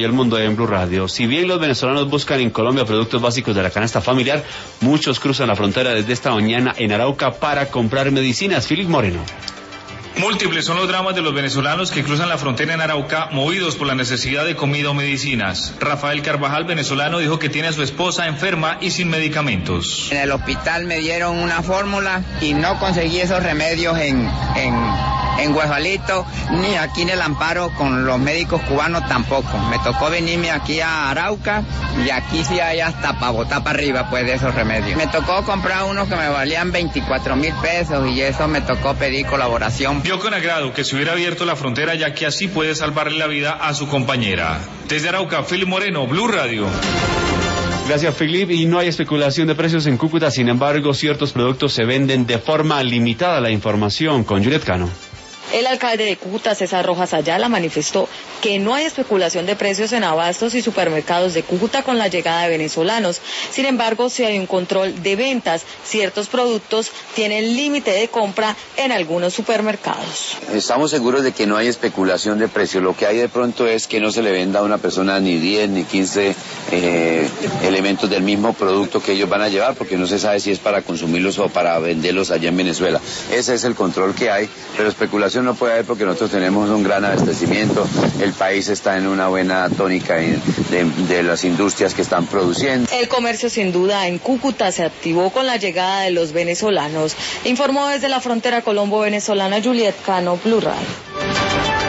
y el mundo en Blue Radio. Si bien los venezolanos buscan en Colombia productos básicos de la canasta familiar, muchos cruzan la frontera desde esta mañana en Arauca para comprar medicinas. Philip Moreno. Múltiples son los dramas de los venezolanos que cruzan la frontera en Arauca movidos por la necesidad de comida o medicinas. Rafael Carvajal, venezolano, dijo que tiene a su esposa enferma y sin medicamentos. En el hospital me dieron una fórmula y no conseguí esos remedios en Guajalito, ni aquí en el Amparo con los médicos cubanos tampoco. Me tocó venirme aquí a Arauca y aquí sí hay hasta para botar para arriba pues de esos remedios. Me tocó comprar unos que me valían 24,000 pesos y eso me tocó pedir colaboración. Vio con agrado que se hubiera abierto la frontera, ya que así puede salvarle la vida a su compañera. Desde Arauca, Philip Moreno, Blue Radio. Gracias, Philip. Y no hay especulación de precios en Cúcuta, sin embargo, ciertos productos se venden de forma limitada. La información con Juliet Cano. El alcalde de Cúcuta, César Rojas Ayala, manifestó que no hay especulación de precios en abastos y supermercados de Cúcuta con la llegada de venezolanos. Sin embargo, si hay un control de ventas, ciertos productos tienen límite de compra en algunos supermercados. Estamos seguros de que no hay especulación de precios. Lo que hay de pronto es que no se le venda a una persona ni 10 ni 15 elementos del mismo producto que ellos van a llevar, porque no se sabe si es para consumirlos o para venderlos allá en Venezuela. Ese es el control que hay, pero especulación no puede haber porque nosotros tenemos un gran abastecimiento, el país está en una buena tónica de las industrias que están produciendo. El comercio sin duda en Cúcuta se activó con la llegada de los venezolanos. Informó desde la frontera colombo-venezolana Juliet Cano, Blue Radio.